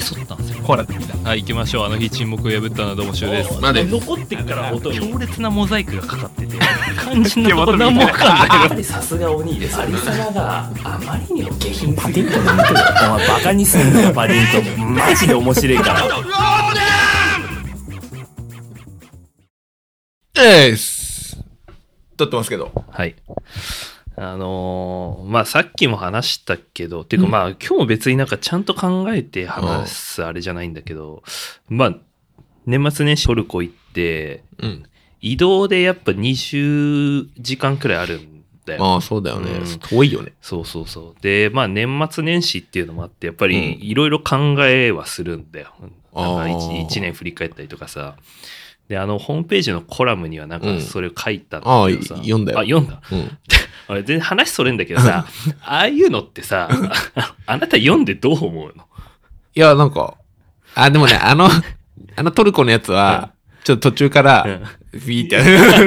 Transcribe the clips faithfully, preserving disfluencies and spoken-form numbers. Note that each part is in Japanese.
そうなんですよ。 コーラできた。 はい、行きましょう。あの日沈黙を破ったのはどうもしゅうです。 まで残ってっから音強烈なモザイクがかかってて肝心なとこ何も分かんないやっぱりさすが鬼です。アリサナがあまりにも下品。パディントンの見てる。お前バカにすんなよパディントン。マジで面白いから。 えーす撮ってますけど。 はい。あのー、まあさっきも話したけど、っていうかまあ今日も別になんかちゃんと考えて話すあれじゃないんだけど、まあ年末年始トルコ行って、 うん。 移動でやっぱにじゅうじかんくらいあるんだよ。 まあそうだよね。 うん遠いよね。 そうそうそう。で、まあ年末年始っていうのもあって、やっぱりいろいろ考えはするんだよ。なんかあー一年振り返ったりとかさ。で、あのホームページのコラムにはなんかそれを書いたんだああ、 けどさ。 読んだよ。 あ、読んだ。 うん。 あれ全然話それんだけどさ、ああいうのってさ、ああなた読んでどう思うの？ いや、なんか、あ、でもね、あの、あのトルコのやつは、ちょっと途中から、ビーって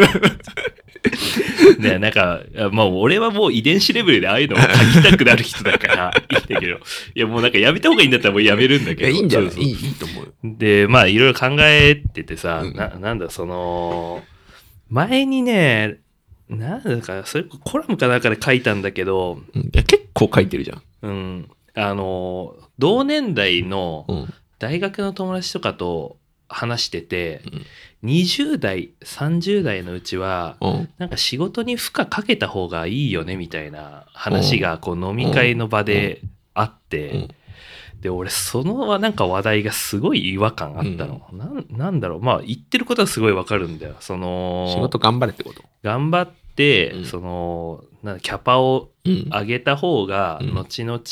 ね、なんか、まあ俺はもう遺伝子レベルでああいうのを書きたくなる人だからいいんだけど、いやもうなんかやめた方がいいんだったらもうやめるんだいや、 けど。 いいんじゃない？ そうそういい、いいと思うよ。 で、まあいろいろ考えててさ、 うんななんだその、前にね、なんだか、それコラムかなんかで書いたんだけど、 うん、いや、結構書いてるじゃん。 うん、あの、同年代のうん。 大学の友達とかと話してて、 うんにじゅう代、さんじゅう代のうちは、 うん。 なんか仕事に負荷かけた方がいいよねみたいな話がこう飲み会の場であって、 うんで俺そのなんか話題がすごい違和感あったの、なんなんだろう、まあ言ってることはすごいわかるんだよ。その仕事頑張れってこと？ 頑張って、 うんそのなんだキャパをうん。 上げた方がうん後々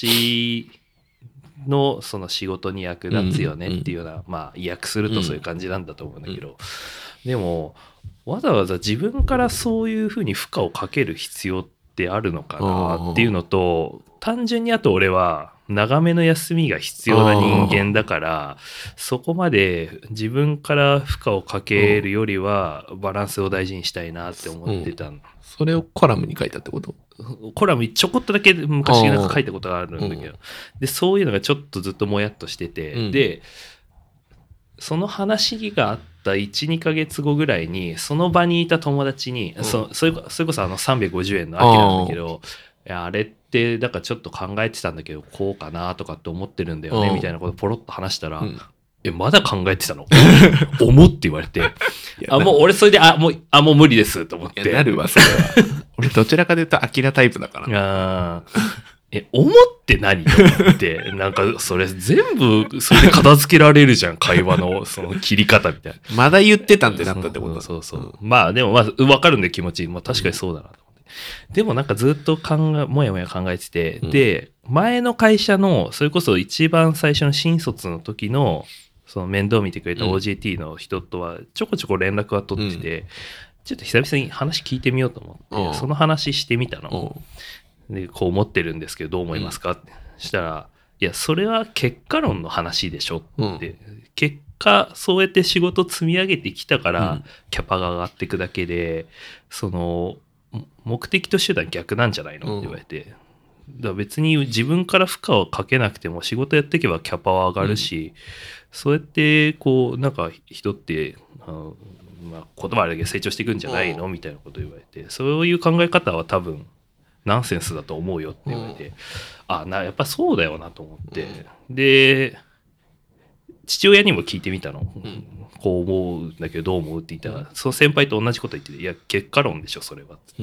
のその仕事に役立つよねっていうような、まあ意訳するとそういう感じなんだと思うんだけど、でもわざわざ自分からそういうふうに負荷をかける必要ってあるのかなっていうのと、単純にあと俺は長めの休みが必要な人間だから、そこまで自分から負荷をかけるよりはバランスを大事にしたいなって思ってたの。 それをコラムに書いたってこと？ コラムちょこっとだけ昔なんか書いたことがあるんだけど、 うんでそういうのがちょっとずっともやっとしてて、 うんでその話があったいち、にかげつごぐらいにその場にいた友達に、 うんそそれこそれこそあのさんびゃくごじゅうえんの秋なんだけど、いやあれってだからちょっと考えてたんだけどこうかなとかって思ってるんだよねうんみたいなことポロッと話したら、 うんえまだ考えてたの思って言われて、 いやあもう俺それであもうあもう無理ですと思っいや、 て。 なるわ、それは。俺、どちらかというと、アキラタイプだから。 あーえ、思って何と思って、なんかそれ全部それで片付けられるじゃん、会話のその切り方みたいな。 まだ言ってたんってなったってことだ。 そうそうそう。まあでもまあ分かるんで気持ち、まあ確かにそうだなと思って。でもなんかずっと考え、もやもや考えてて、 うんで、前の会社の、それこそ一番最初の新卒の時の、その面倒見てくれた オージェーティー の人とはちょこちょこ連絡は取ってて、ちょっと久々に話聞いてみようと思って、 うんその話してみたの。 うんでこう思ってるんですけどどう思いますかってしたら、いやそれは結果論の話でしょって、結果そうやって仕事積み上げてきたから、 うんキャパが上がっていくだけでその目的と手段逆なんじゃないのって言われて、だから別に自分から負荷をかけなくても仕事やっていけばキャパは上がるし、そうやってこうなんか人ってあの、まあ、言葉あれだけど成長していくんじゃないのみたいなことを言われて、そういう考え方は多分ナンセンスだと思うよって言われて、うん、あなやっぱそうだよなと思って、うん、で父親にも聞いてみたの、うん、こう思うんだけどどう思うって言ったら、うん、その先輩と同じこと言ってて、いや結果論でしょそれはって、うん、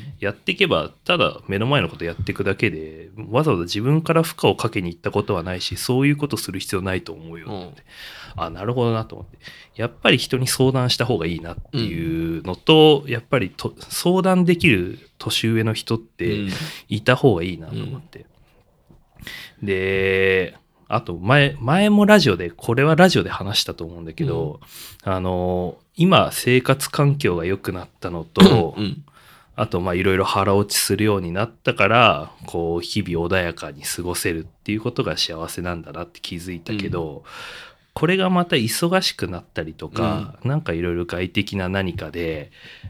やっていけばただ目の前のことやっていくだけでわざわざ自分から負荷をかけに行ったことはないし、そういうことする必要ないと思うよって、うん、あなるほどなと思って、やっぱり人に相談した方がいいなっていうのと、うん、やっぱりと相談できる年上の人っていた方がいいなと思って、うん、であと前前もラジオでこれはラジオで話したと思うんだけど、うん、あの今生活環境が良くなったのと、うん、あとまあいろいろ腹落ちするようになったからこう日々穏やかに過ごせるっていうことが幸せなんだなって気づいたけど、うん、これがまた忙しくなったりとか、うん、なんかいろいろ外的な何かで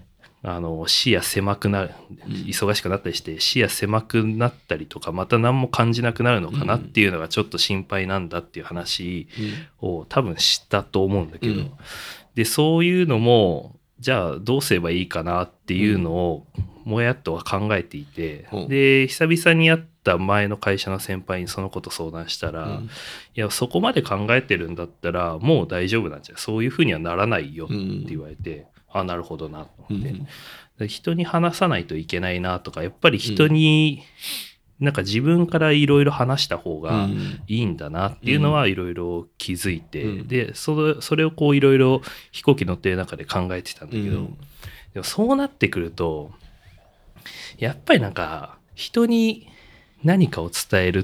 あの視野狭くなる、忙しくなったりして視野狭くなったりとかまた何も感じなくなるのかなっていうのがちょっと心配なんだっていう話を多分したと思うんだけど、うん、でそういうのもじゃあどうすればいいかなっていうのをもやっとは考えていて、うん、で久々に会った前の会社の先輩にそのこと相談したら、うん、いやそこまで考えてるんだったらもう大丈夫なんじゃない、そういうふうにはならないよって言われて、うん、あなるほどなと思って、うん、人に話さないといけないなとかやっぱり人に、うん、なんか自分からいろいろ話した方がいいんだなっていうのはいろいろ気づいて、うん、でそれ、それをこういろいろ飛行機乗ってる中で考えてたんだけど、うん、でもそうなってくるとやっぱりなんか人に何かを伝えるって、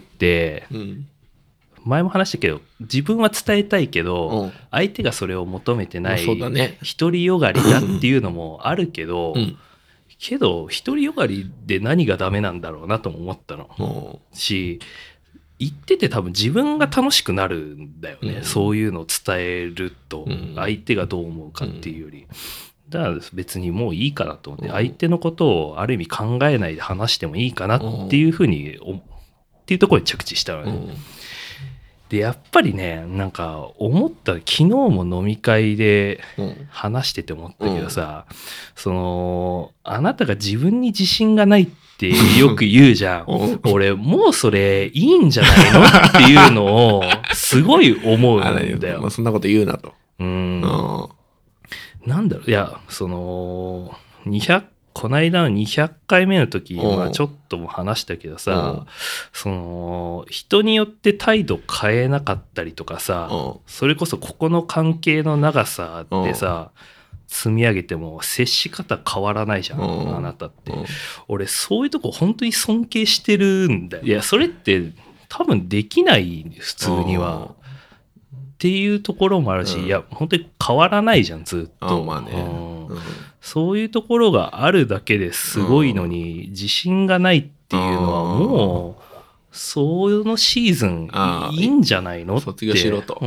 うん、前も話したけど自分は伝えたいけど、うん、相手がそれを求めてない独りよがりだっていうのもあるけど、うん、けど独りよがりで何がダメなんだろうなとも思ったの、うん、し言ってて多分自分が楽しくなるんだよね、うん、そういうのを伝えると相手がどう思うかっていうより、うん、だから別にもういいかなと思って相手のことをある意味考えないで話してもいいかなっていうふうにっていうところに着地したのね、うん、でやっぱりねなんか思った昨日も飲み会で話してて思ったけどさ、うん、そのあなたが自分に自信がないってよく言うじゃん、うん、俺もうそれいいんじゃないのっていうのをすごい思うんだよ。 まあ、そんなこと言うなと。 うん、うんなんだろういやそのにひゃくこないだのにひゃっかいめの時はちょっとも話したけどさその人によって態度変えなかったりとかさそれこそここの関係の長さでさ積み上げても接し方変わらないじゃんあなたって俺そういうとこ本当に尊敬してるんだよ。いやそれって多分できない普通にはっていうところもあるし、うん、いや本当に変わらないじゃんずっと、まあねうん、そういうところがあるだけですごいのに、うん、自信がないっていうのはもうそのシーズンいいんじゃないのって卒業しろと、 うん、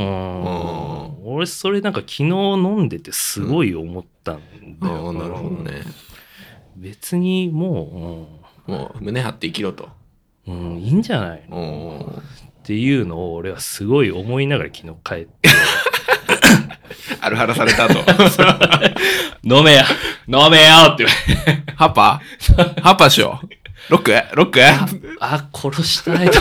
俺それなんか昨日飲んでてすごい思ったんだよ、 うん、なるほどね。 別にもう、うん、もう胸張って生きろと、 うん、いいんじゃないのっていうのを俺はすごい思いながら昨日帰ってアルハラされたと飲めや飲めよってハッパーハッパーしようロックロック あ, あ殺したいと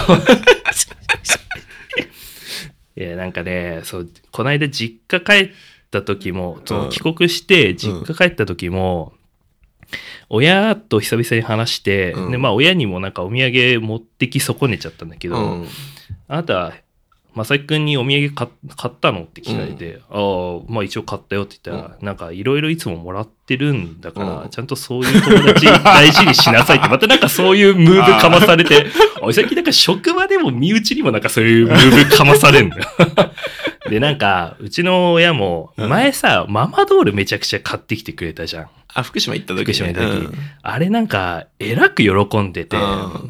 いやなんかねそうこの間実家帰った時もその帰国して実家帰った時も、うん親と久々に話して、うんでまあ、親にもなんかお土産持ってき損ねちゃったんだけど、うん、あなた正木くんにお土産 買, 買ったのって聞かれて、うん、ああまあ一応買ったよって言ったら、うん、なんかいろいろいつももらってるんだから、うん、ちゃんとそういう友達大事にしなさいってまたなんかそういうムーブかまされておい最近なんか職場でも身内にもなんかそういうムーブかまされんだよでなんかうちの親も前さ、うん、ママドールめちゃくちゃ買ってきてくれたじゃん。 あ福島行った時、ね、 福島行った時、うん、あれなんかえらく喜んでて、うん、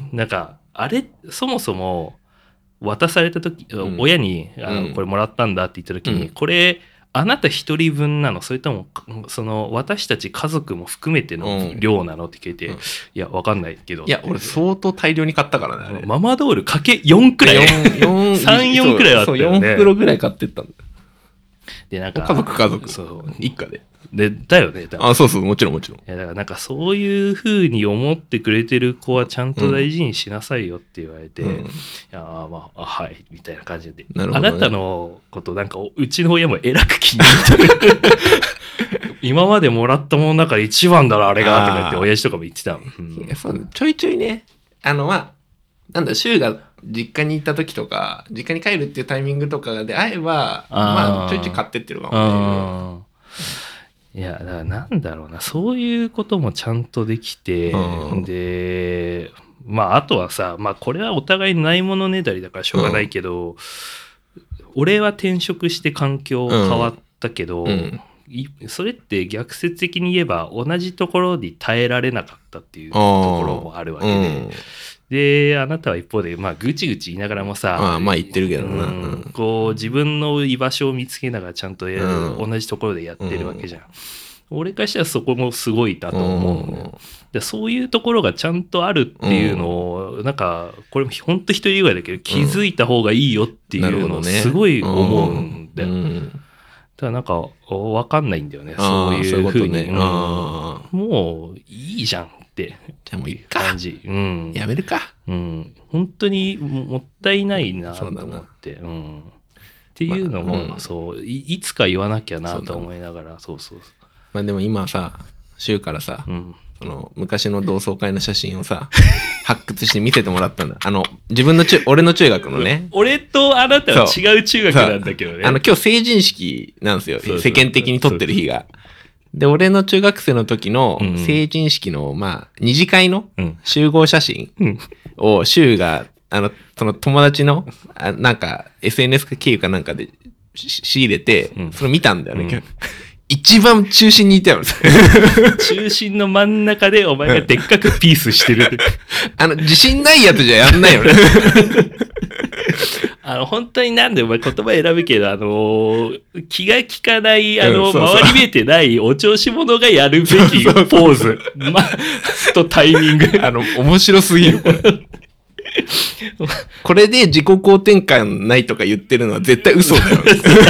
なんかあれそもそも渡された時、うん、親にあの、うん、これもらったんだって言った時に、うん、これあなた一人分なのそれともその私たち家族も含めての量なのって聞いて、うん、いやわかんないけどいや俺相当大量に買ったからねママドールかけよんくらいさん、よんくらいあったよね。 そうよん袋ぐらい買ってったんだ。 でなんか家族家族そう一家ででだよね。 あそうそうもちろんもちろん。いやだからなんかそういう風に思ってくれてる子はちゃんと大事にしなさいよって言われて、うん、いやまあはいみたいな感じで、なるほどね、あなたのことなんかうちの親もえらく気に入ってる今までもらったものの中で一番だろあれがとか言って親父とかも言ってたの、うん、 いやそうちょいちょいねあのまあなんだ週が実家に行った時とか実家に帰るっていうタイミングとかで会えばまあちょいちょい買ってってるかもね。 いやだからなんだろうなそういうこともちゃんとできて、うん、でまああとはさまあこれはお互いないものねだりだからしょうがないけど、うん、俺は転職して環境変わったけど、うん、それって逆説的に言えば同じところに耐えられなかったっていうところもあるわけで、うんであなたは一方で、まあ、ぐちぐち言いながらもさああまあ言ってるけどな、 うん、こう自分の居場所を見つけながらちゃんとやる、うん、同じところでやってるわけじゃん、 俺からしたらそこもすごいだと思う、ね、でそういうところがちゃんとあるっていうのをなんかこれほんと一人以外だけど気づいた方がいいよっていうのをすごい思うんだよ、だからなんか分かんないんだよねそういう風に、ね、うん、もういいじゃんってじゃあもういいか感じ、うん、 やめるか、 うん、本当にもったいないなと思って、うん、っていうのも、まあうん、そう い, いつか言わなきゃなと思いながらそうそうそうまあでも今さ柊からさ、うん、その昔の同窓会の写真をさ発掘して見せてもらったんだ。あの自分の中俺の中学のね俺とあなたは違う中学なんだけどね。 あの今日成人式なんですよ。そうそう世間的に撮ってる日が。で俺の中学生の時の成人式の、まあ二次会の集合写真を柊があのその友達のあなんか エスエヌエス 経由かなんかで仕入れて、うん、それ見たんだよね。うん一番中心にいたよ。 中心の真ん中でお前がでっかくピースしてる。 あの、自信ないやつじゃやんないよね。 あの、本当になんでお前言葉選ぶけど、あのー、気が利かない、あの、うん、そうそう周り見えてないお調子者がやるべきポーズ。ま、とタイミング。 あの、面白すぎる。これこれで自己肯定感ないとか言ってるのは絶対嘘だよ。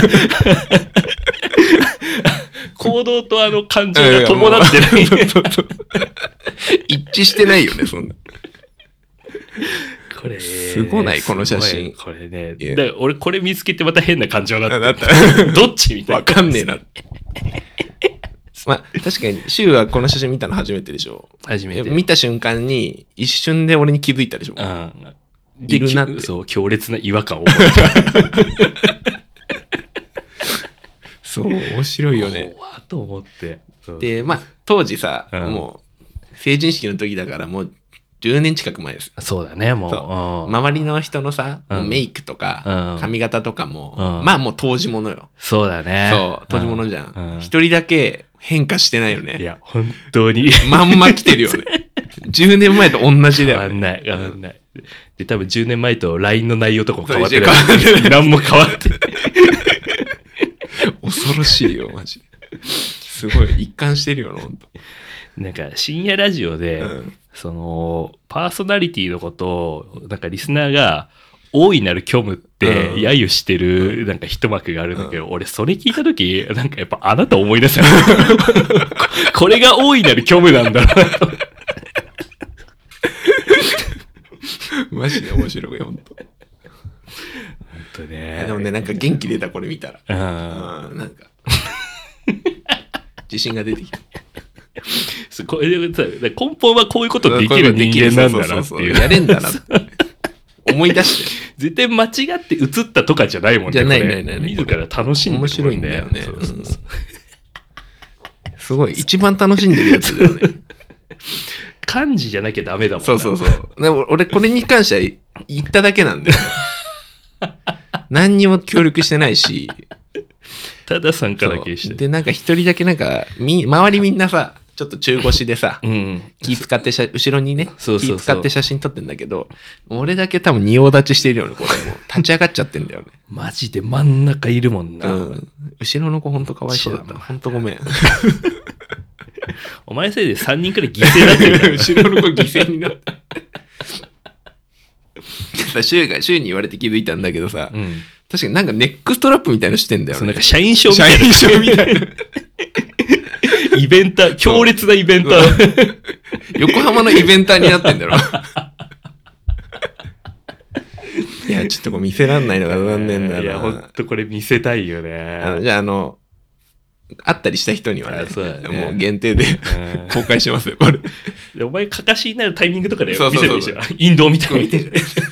行動とあの感情が伴ってない。 一致してないよね、そんな。 これ、 すごないこの写真。 これね。だ俺これ見つけてまた変な感情になった。どっちみたいな。 わかんねえな。まあ、確かに、柊はこの写真見たの初めてでしょ。 初めて。 見た瞬間に、一瞬で俺に気づいたでしょ。 うん。いるなって。そう、強烈な違和感を覚えた。 そう、面白いよね。 怖っと思って。 で、まあ、当時さ、うん、もう、成人式の時だからもうじゅうねん近く前です。 そうだね、もう。 そう周りの人のさ、うん、メイクとか、髪型とかも、うん、まあもう当時物よ。 そうだね。 そう、当時物じゃん。一、うん、人だけ変化してないよね。 いや、本当に。 まんま来てるよね。じゅうねんまえと同じだよ、ね。 変わんない、変わんない。で、多分じゅうねんまえと ライン の内容とかも変わってない。何も変わってない。 恐ろしいよ、マジで。すごい、一貫してるよな、ほんと。 なんか、深夜ラジオで、うん、その、パーソナリティのことを、なんかリスナーが、大いなる虚無って揶揄してるなんか一幕があるんだけど、うん、俺それ聞いたとき、なんかやっぱあなた思い出したこれが大いなる虚無なんだなマジで面白いよ、ほんと。 ほんとね。 でもね、なんか元気出た、これ見たら。うん、なんか、自信が出てきた。 これで根本はこういうことできる人間なんだなっていう。 やれんだなって。思い出して。 絶対間違って映ったとかじゃないもんね。 じゃないないない。 自ら楽しんでる、ね。 面白いんだよね。そうそうそう。すごい。一番楽しんでるやつだよね。 漢字じゃなきゃダメだもんね。 そうそうそう。でも俺これに関しては言っただけなんだよ。何にも協力してないし。 ただ参加だけして。 で、なんか一人だけなんか、み、周りみんなさ、ちょっと中腰でさ、うん、気使ってしゃ後ろにね、そうそうそう気使って写真撮ってんだけど、俺だけ多分仁王立ちしてるよね、これもう。立ち上がっちゃってんだよね。 マジで真ん中いるもんな。 うん。後ろの子ほんとかわいそうだった。ほんとごめん。 お前せいでさんにんくらい犠牲になってる。 後ろの子犠牲になった。柊が、柊に言われて気づいたんだけどさ、うん、確かになんかネックストラップみたいなのしてんだよね。 そう、なんか社員証みたいな。社員証みたいな。イベンター、強烈なイベンター。 横浜のイベンターになってんだろ。いや、ちょっとこう見せらんないのが残念だな。 いや、ほんとこれ見せたいよね。 あのじゃあ、あの、会ったりした人にはね、そうだねもう限定で公開しますよ、これ。 でお前、かかしになるタイミングとかで見せるでしょ。インドみたいに見てる。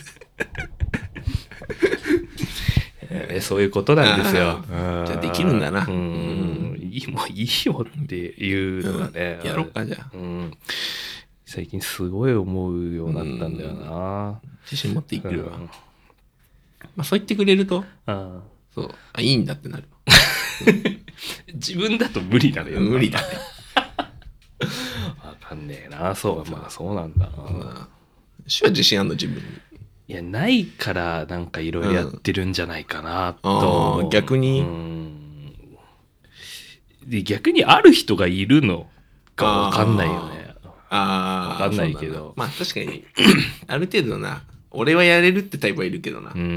そういうことなんですよ。 じゃあできるんだな。 うんいいもういいよっていうのがね、 うん、やろっかじゃあ、 うん、最近すごい思うようになったんだよな。 自信持っていくわ、うん、まあそう言ってくれるとあそうあいいんだってなる自分だと無理だね。 無理だねわかんねえな。そうまあそうなんだな。 主は自信あんの自分に。 いやないからなんかいろいろやってるんじゃないかなと、 うん、逆に、うんで逆にある人がいるのかわかんないよね。 ああ、 わかんないけど。 まあ確かに、ある程度な、俺はやれるってタイプはいるけどな。 うん。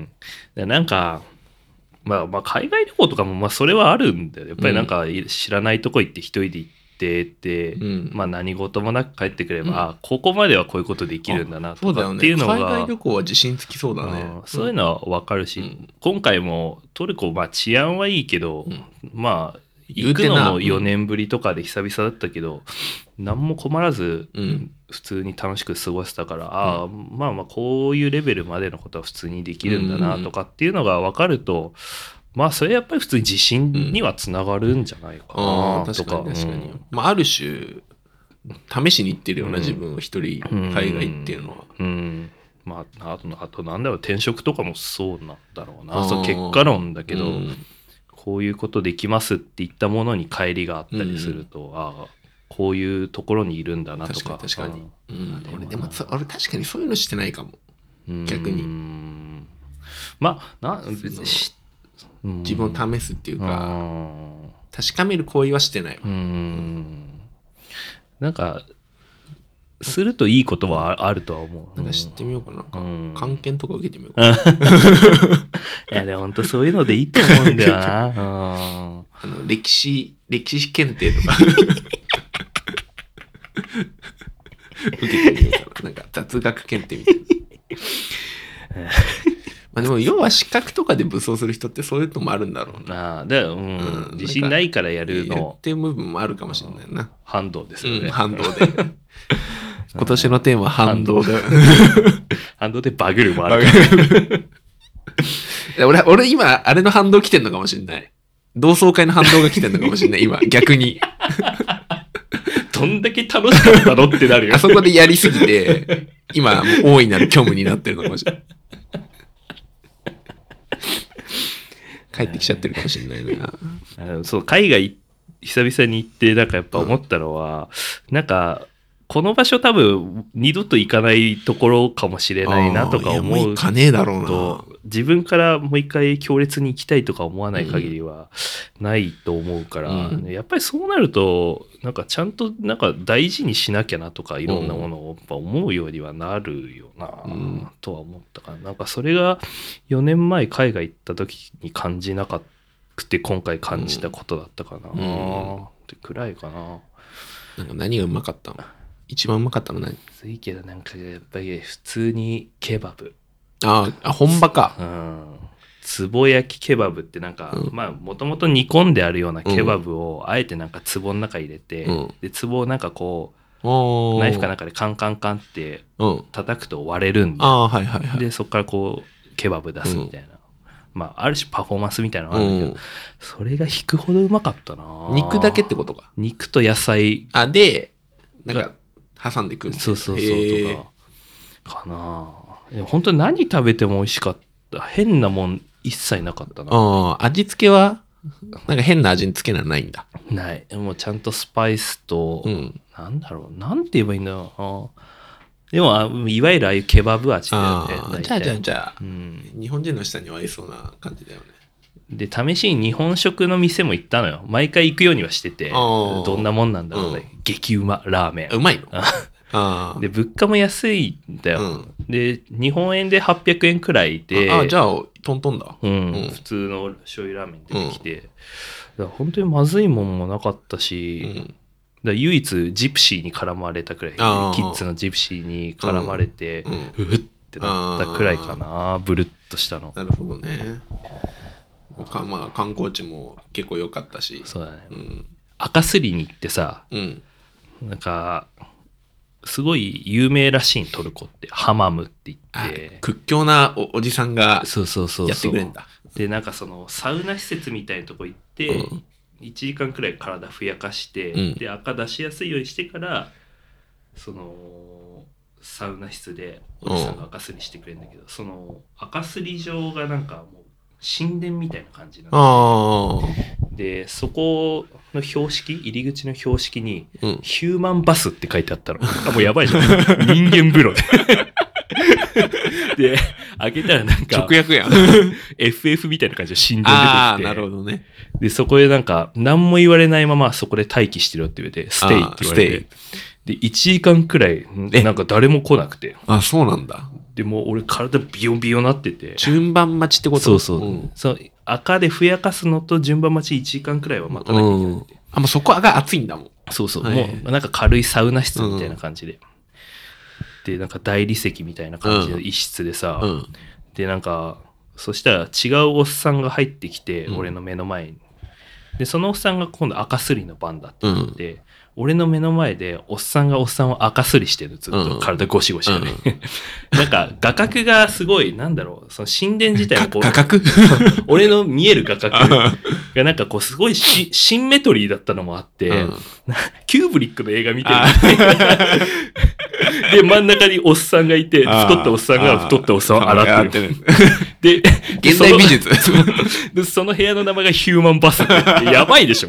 なんか、まあまあ海外旅行とかもまあそれはあるんだよ。やっぱりなんか知らないとこ行って一人で行ってって、うん、まあ何事もなく帰ってくれば、うん、あ、ここまではこういうことできるんだなとかっていうのが、 そうだよね、海外旅行は自信つきそうだね。 うん、そういうのはわかるし、うん、今回もトルコ、まあ治安はいいけど、うん、まあ行くのもよねんぶりとかで久々だったけど、うん、何も困らず普通に楽しく過ごせたから、うん、ああまあまあこういうレベルまでのことは普通にできるんだなとかっていうのが分かると、まあそれやっぱり普通に自信にはつながるんじゃないかなとか。 確かに確かに。うん、まあある種試しに行ってるような、うん、自分を一人海外っていうのは。 うん、うんまあ、あとあとなんだろう、転職とかもそうなんだろうな。そう結果論だけど、うん、こういうことできますって言ったものに乖離があったりすると、うん、ああこういうところにいるんだなとか。 確かに確かに、うん、俺でも俺確かにそういうのしてないかも、逆に。 まあな自分を試すっていうか、確かめる行為はしてないわ。 うんなんかするといいことはあるとは思う。 なんか知ってみようかな。漢検とか受けてみようかな。いやでも本当そういうのでいいと思うんだよな。あの歴史歴史検定とか受けてみようかな。なんか雑学検定みたいな。まあでも要は資格とかで武装する人ってそういうのもあるんだろうな。 あで、うんうん、自信ないからやるの。 やってる部分もあるかもしれないな。 反動ですよね。 うん、反動で。今年のテーマは反動で。 反動でバグるもある。 俺、俺今あれの反動来てんのかもしれない。同窓会の反動が来てんのかもしれない。今逆に。 どんだけ楽しかったのってなるよ。 あそこでやりすぎて、今大いなる虚無になってるのかもしれない。帰ってきちゃってるかもしれないな。 あのそう海外久々に行ってなんかやっぱ思ったのは、うん、なんかこの場所多分二度と行かないところかもしれないなとか思うと、 もう行かねえだろうな。 自分からもう一回強烈に行きたいとか思わない限りはないと思うから、うん、やっぱりそうなるとなんかちゃんとなんか大事にしなきゃなとかいろんなものをやっぱ思うようにはなるよなとは思ったから、なんかそれがよねんまえ海外行った時に感じなくて今回感じたことだったかな、うん、ってくらいかな。 なんか何がうまかったの？一番うまかったの何？ ついけどなんかやっぱり普通にケバブ。 ああ、本場か。 うん。つぼ焼きケバブってなんか、うん、まあもともと煮込んであるようなケバブをあえてなんか壺の中入れて、うん、で壺をなんかこうナイフかなんかでカンカンカンって叩くと割れるんで、うんあはいはいはい、でそこからこうケバブ出すみたいな、うん、まあある種パフォーマンスみたいなのがあるんだけど、うん、それが引くほどうまかったな。 肉だけってことか。 肉と野菜あでなんか挟んでくる。 そうそうそうとかかな。本当に何食べても美味しかった。変なもん一切なかったな。 ああ、味付けはなんか変な味につけなないんだ。 ない。もうちゃんとスパイスと、うん、なんだろう、なんて言えばいいんだろう。でもいわゆるああいうケバブ味だよね。 じゃあじゃあじゃあ、うん、日本人の下には合いそうな感じだよね。 で試しに日本食の店も行ったのよ。毎回行くようにはしてて、どんなもんなんだろうね。うん、激うまラーメン。 うまいの？ あで物価も安いんだよ、うん、で日本円ではっぴゃくえんくらいで、 ああじゃあトントンだ、 うんうん、普通の醤油ラーメン出てきて、うん、だから本当にまずいもんもなかったし、うん、だ唯一ジプシーに絡まれたくらい、キッズのジプシーに絡まれて、うん、うっってなったくらいかな、ブルッとしたの。 なるほどね。かまあ観光地も結構良かったし、 そうだね、うん、赤すりに行ってさ、うん、なんかすごい有名らしいトルコってハマムって言って屈強な お, おじさんがやってくれるんだ。 でなんかそのサウナ施設みたいなとこ行って、うん、いちじかんくらい体ふやかして、うん、で赤出しやすいようにしてからそのサウナ室でおじさんが赤すりしてくれるんだけど、うん、その赤すり場がなんかもう神殿みたいな感じなんで、でそこの標識入り口の標識に、うん、ヒューマンバスって書いてあったの。あもうやばいじゃん。人間風呂でで、開けたらなんか、 直訳やん。 エフエフ みたいな感じで神殿ああ、 出てきて。 なるほどね。 で、そこでなんか、何も言われないままそこで待機してるって言われて、ステイって言われて。で、いちじかんくらい、なんか誰も来なくて。 あ、そうなんだ。 でもう俺体ビヨビヨなってて。 順番待ちってこと？ そうそう。 うん、 そう赤でふやかすのと順番待ちいちじかんくらいは待たなきゃいけないって。 あ、もうそこが暑いんだもん。 そうそう。 はい、 もうなんか軽いサウナ室みたいな感じで。うん、で、なんか大理石みたいな感じの一室でさ。うん、で、なんか、そしたら違うおっさんが入ってきて、うん、俺の目の前に。で、そのおっさんが今度赤すりの番だって言って、うん、俺の目の前でおっさんがおっさんを赤すりしてる、ずっと体ゴシゴシで、ね。うん、なんか画角がすごい、なんだろう、その神殿自体がこう、 画角俺の見える画角がなんかこうすごいシシンメトリーだったのもあって、うん、キューブリックの映画見てる。で、真ん中におっさんがいて、太ったおっさんが太ったおっさんを洗ってる。で、 現代美術でその部屋の名前がヒューマンバスってやばいでしょ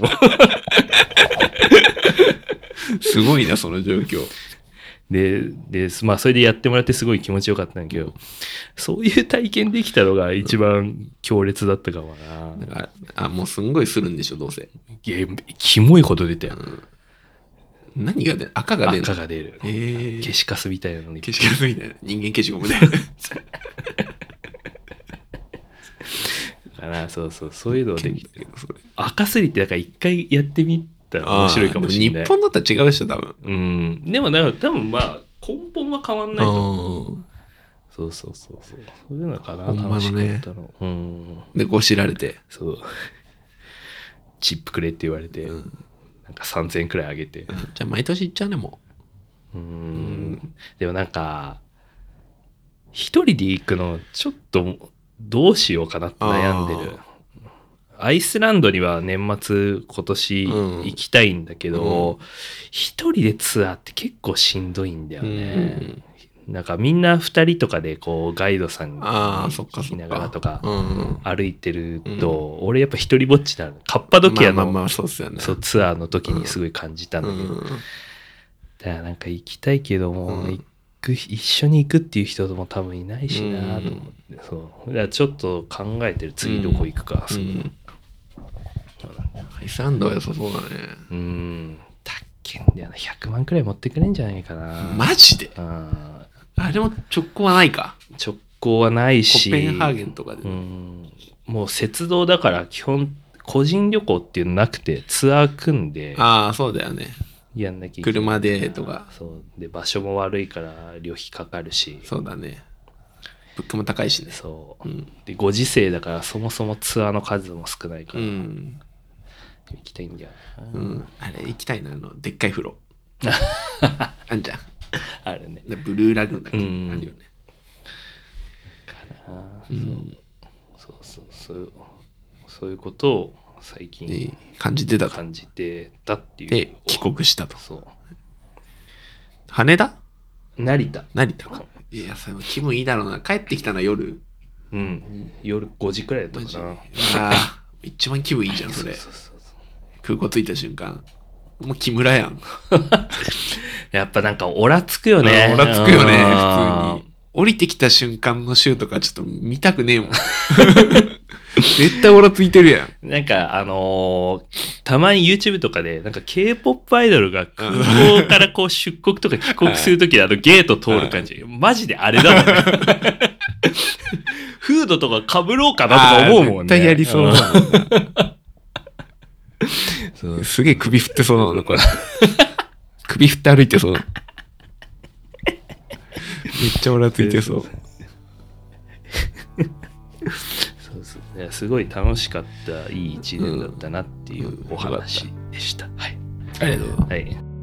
すごいな、その状況。 で、で、まあ、それでやってもらってすごい気持ちよかったんだけど、そういう体験できたのが一番強烈だったかもな。 あ, あ、もうすんごいするんでしょ、どうせ。 いや、キモいほど出たよ。 うん、何が出る？赤が出る？ 赤が出る。 えー、 消しカスみたいなのに。 消しカスみたいな。人間消しゴムで。 かな、そうそう、そういうのできて。赤すりって、だから一回やってみたら面白いかもしれない。 日本だったら違うでしょ、多分。 うん。でも、だから多分まあ、根本は変わんないと思う。そうそうそうそう。そういうのかな、楽しかったの。うん。 で、こう知られて。 そう。チップくれって言われて。うんなんかさんぜんえんくらいあげて、うん、 じゃあ毎年行っちゃうねもう。うーんでもなんか一人で行くのちょっとどうしようかなって悩んでる。アイスランドには年末今年行きたいんだけど、一、うん、人でツアーって結構しんどいんだよね。うん、なんかみんなふたりとかでこうガイドさんに聞きながらとか歩いてると、俺やっぱ一人ぼっちなの。カッパドキアのそうツアーの時にすごい感じたんだけど、だからなんか行きたいけども、行く一緒に行くっていう人も多分いないしなと思って、そうだからちょっと考えてる次どこ行くか。 アイスランドは良さそうだね。 うん。高いんだよな。ひゃくまんくらい持ってくれんじゃないかな。 マジで？ ああれも直行はないか。 直行はないし。 コペンハーゲンとかで。 うん。もう鉄道だから基本個人旅行っていうのなくてツアー組んで。 ああ、そうだよね。 やんなきゃいけない。 車でとか。 そうで場所も悪いから旅費かかるし。 そうだね。物価も高いしね。 そう。うん、でご時世だからそもそもツアーの数も少ないから。うん。行きたいんだよな。うん。 あれ行きたいな、あのでっかい風呂。あんじゃん。 あるね。 ブルーラグーンだっけ、うん、あるよね。 かな、うん、そうそうそうそういうことを最近感じてた感じてたっていう。 で帰国したと。 そう。 羽田？ 成田。 成田か。いや、それも気分いいだろうな。帰ってきたのは夜。 うん。夜ごじくらいだったかな。ああ、一番気分いいじゃんそれ。そうそうそうそう。空港着いた瞬間。もう木村やん。 やっぱなんかオラつくよね。 オラつくよね、普通に。降りてきた瞬間のシューとかちょっと見たくねえもん。絶対オラついてるやん。なんかあのー、たまに YouTube とかでなんか K-ポップ アイドルが空港からこう出国とか帰国するときあのゲート通る感じ。マジであれだもんね。フードとか被ろうかなとか思うもんね。 絶対やりそうだもんな。そうすげえ首振ってそうなのこれ。首振って歩いてそう。めっちゃオラついてそう。 そうそういやすごい楽しかったいい一年だったなっていうお話でした。 うん、 はい。 ありがとうございます。 はい。